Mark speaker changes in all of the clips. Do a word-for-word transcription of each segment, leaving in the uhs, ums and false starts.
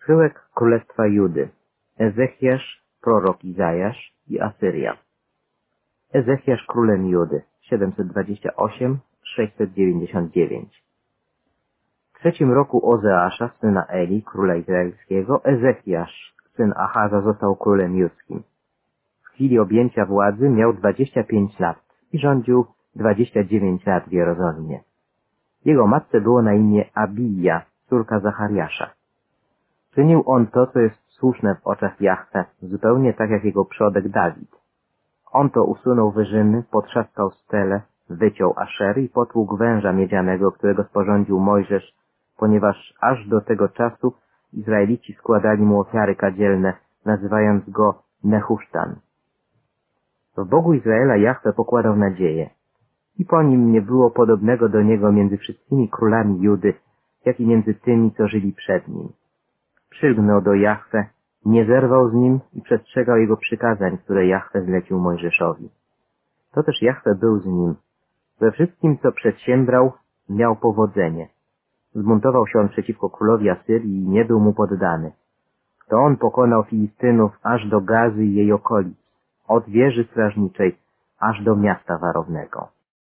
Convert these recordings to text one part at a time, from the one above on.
Speaker 1: Schyłek Królestwa Judy, Ezechiasz, prorok Izajasz i Asyria. Ezechiasz królem Judy, siedemset dwadzieścia osiem do sześćset dziewięćdziesiąt dziewięć. W trzecim roku Ozeasza, syna Eli, króla izraelskiego, Ezechiasz, syn Achaza, został królem judzkim. W chwili objęcia władzy miał dwadzieścia pięć lat i rządził dwadzieścia dziewięć lat w Jerozolimie. Jego matce było na imię Abija, córka Zachariasza. Czynił on to, co jest słuszne w oczach Jahwe, zupełnie tak jak jego przodek Dawid. On to usunął wyżyny, potrzaskał stele, wyciął Aszery i potłukł węża miedzianego, którego sporządził Mojżesz, ponieważ aż do tego czasu Izraelici składali mu ofiary kadzielne, nazywając go Nehusztan. W Bogu Izraela Jahwe pokładał nadzieję i po nim nie było podobnego do niego między wszystkimi królami Judy, jak i między tymi, co żyli przed nim. Przylgnął do Jahwe, nie zerwał z nim i przestrzegał jego przykazań, które Jahwe zlecił Mojżeszowi. To też Jahwe był z nim. We wszystkim, co przedsiębrał, miał powodzenie. Zbuntował się on przeciwko królowi Asyrii i nie był mu poddany. To on pokonał Filistynów aż do Gazy i jej okolic, od wieży strażniczej aż do miasta warownego.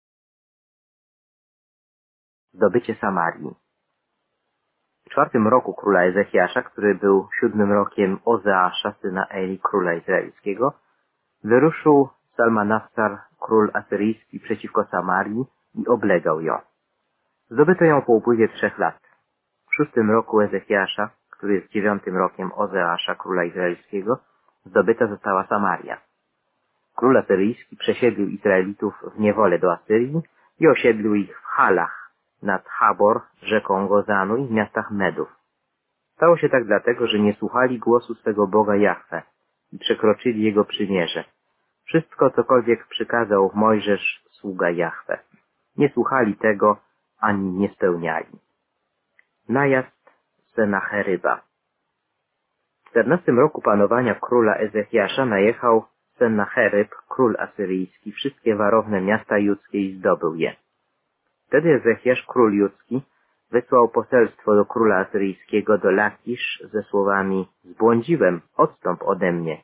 Speaker 1: Zdobycie Samarii. W czwartym roku króla Ezechiasza, który był siódmym rokiem Ozeasza, syna Eli, króla izraelskiego, wyruszył Salmanassar, król asyryjski, przeciwko Samarii i oblegał ją. Zdobyto ją po upływie trzech lat. W szóstym roku Ezechiasza, który jest dziewiątym rokiem Ozeasza, króla izraelskiego, zdobyta została Samaria. Król asyryjski przesiedlił Izraelitów w niewolę do Asyrii i osiedlił ich w Halach, nad Habor, rzeką Gozanu i w miastach Medów. Stało się tak dlatego, że nie słuchali głosu swego Boga Jahwe i przekroczyli Jego przymierze. Wszystko, cokolwiek przykazał Mojżesz, sługa Jahwe. Nie słuchali tego, ani nie spełniali. Najazd Senacheryba. W czternastym roku panowania króla Ezechiasza najechał Senacheryb, król asyryjski, wszystkie warowne miasta judzkie i zdobył je. Wtedy Ezechiasz, król judzki, wysłał poselstwo do króla asyryjskiego, do Lakisz, ze słowami: zbłądziłem, odstąp ode mnie.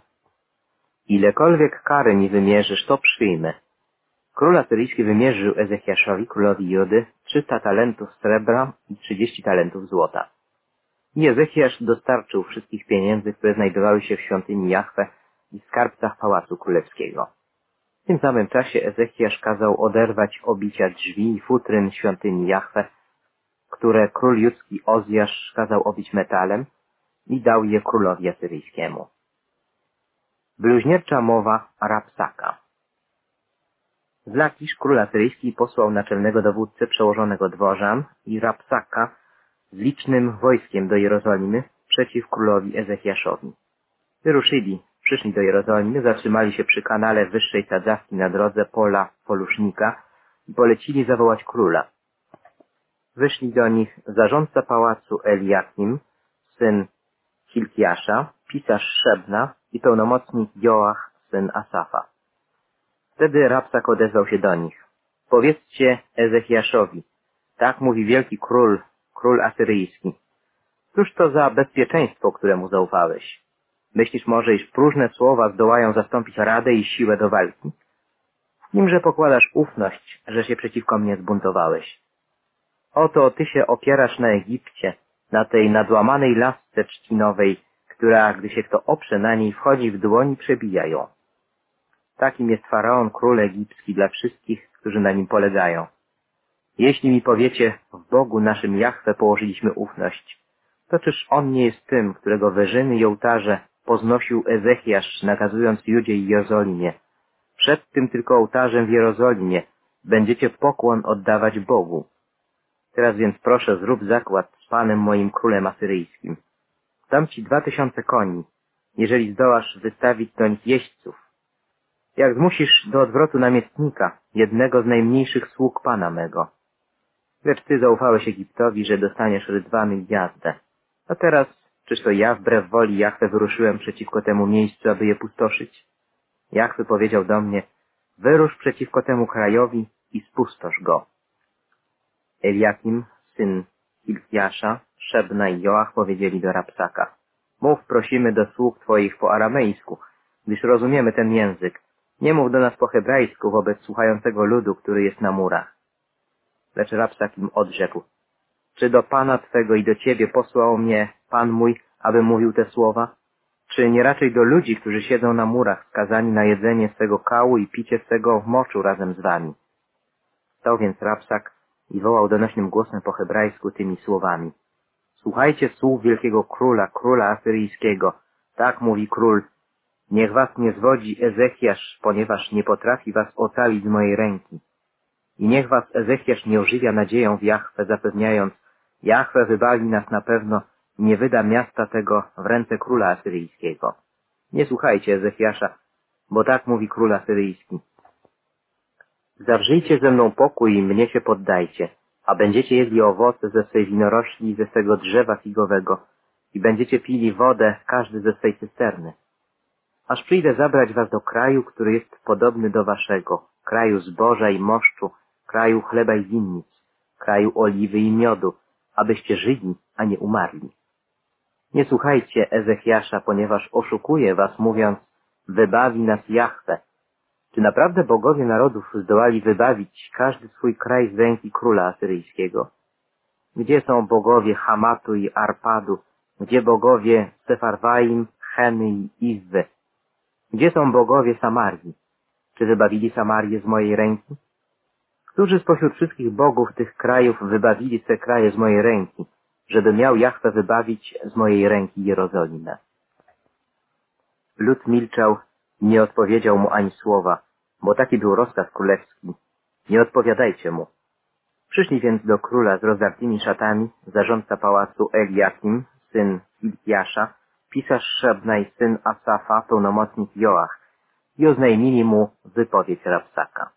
Speaker 1: Ilekolwiek kary mi wymierzysz, to przyjmę. Król asyryjski wymierzył Ezechiaszowi, królowi Judy, trzysta talentów srebra i trzydzieści talentów złota. I Ezechiasz dostarczył wszystkich pieniędzy, które znajdowały się w świątyni Jahwe i skarbcach pałacu królewskiego. W tym samym czasie Ezechiasz kazał oderwać obicia drzwi i futryn świątyni Jahwe, które król judzki Ozjasz kazał obić metalem i dał je królowi asyryjskiemu. Bluźniercza mowa Rabsaka. Z Lakisz król asyryjski posłał naczelnego dowódcę przełożonego dworzan i Rabsaka z licznym wojskiem do Jerozolimy przeciw królowi Ezechiaszowi. Wyruszyli, przyszli do Jerozolimy, zatrzymali się przy kanale wyższej sadzawki na drodze pola Polusznika i polecili zawołać króla. Wyszli do nich zarządca pałacu Eliakim, syn Hilkiasza, pisarz Szebna i pełnomocnik Joach, syn Asafa. Wtedy Rabsak odezwał się do nich. Powiedzcie Ezechiaszowi, tak mówi wielki król, król asyryjski. Cóż to za bezpieczeństwo, któremu zaufałeś? Myślisz może, iż próżne słowa zdołają zastąpić radę i siłę do walki? Nimże pokładasz ufność, że się przeciwko mnie zbuntowałeś. Oto ty się opierasz na Egipcie, na tej nadłamanej lasce trzcinowej, która, gdy się kto oprze na niej, wchodzi w dłoń i przebija ją. Takim jest Faraon, król egipski, dla wszystkich, którzy na nim polegają. Jeśli mi powiecie, w Bogu naszym Jahwe położyliśmy ufność, to czyż On nie jest tym, którego wyżyny i ołtarze poznosił Ezechiasz, nakazując Judzie i Jerozolimie? Przed tym tylko ołtarzem w Jerozolimie będziecie pokłon oddawać Bogu. Teraz więc proszę, zrób zakład z Panem moim królem asyryjskim. Dam ci dwa tysiące koni, jeżeli zdołasz wystawić do nich jeźdźców. Jak zmusisz do odwrotu namiestnika, jednego z najmniejszych sług Pana mego. Lecz ty zaufałeś Egiptowi, że dostaniesz rydwany i jazdę. A teraz, czyż to ja wbrew woli Jahwe wyruszyłem przeciwko temu miejscu, aby je pustoszyć? Jahwe powiedział do mnie, wyrusz przeciwko temu krajowi i spustosz go. Eliakim, syn Hilkiasza, Szebna i Joach powiedzieli do Rabsaka: Mów, prosimy, do sług twoich po aramejsku, gdyż rozumiemy ten język. Nie mów do nas po hebrajsku wobec słuchającego ludu, który jest na murach. Lecz Rabsak im odrzekł: Czy do Pana Twego i do Ciebie posłał mnie Pan mój, aby mówił te słowa? Czy nie raczej do ludzi, którzy siedzą na murach, skazani na jedzenie swego kału i picie swego moczu razem z wami? Stał więc Rabsak i wołał donośnym głosem po hebrajsku tymi słowami: Słuchajcie słów wielkiego króla, króla asyryjskiego. Tak mówi król: Niech was nie zwodzi Ezechiasz, ponieważ nie potrafi was ocalić z mojej ręki. I niech was Ezechiasz nie ożywia nadzieją w Jahwe, zapewniając: Jahwe wybawi nas na pewno i nie wyda miasta tego w ręce króla asyryjskiego. Nie słuchajcie Ezechiasza, bo tak mówi król asyryjski: Zawrzyjcie ze mną pokój i mnie się poddajcie, a będziecie jedli owoce ze swej winorośli i ze swego drzewa figowego i będziecie pili wodę każdy ze swej cysterny. Aż przyjdę zabrać was do kraju, który jest podobny do waszego, kraju zboża i moszczu, kraju chleba i winnic, kraju oliwy i miodu, abyście żyli, a nie umarli. Nie słuchajcie Ezechiasza, ponieważ oszukuje was, mówiąc: Wybawi nas Jahwe. Czy naprawdę bogowie narodów zdołali wybawić każdy swój kraj z ręki króla asyryjskiego? Gdzie są bogowie Hamatu i Arpadu? Gdzie bogowie Sefarwaim, Cheny i Izwy? Gdzie są bogowie Samarii? Czy wybawili Samarię z mojej ręki? Którzy spośród wszystkich bogów tych krajów wybawili te kraje z mojej ręki, żeby miał Jahwe wybawić z mojej ręki Jerozolimę? Lud milczał i nie odpowiedział mu ani słowa, bo taki był rozkaz królewski: nie odpowiadajcie mu. Przyszli więc do króla z rozdartymi szatami zarządca pałacu Eliakim, syn Hilkiasza, pisarz Szebnaj, syn Asafa, pełnomocnik Joach, i oznajmili mu wypowiedź Rabsaka.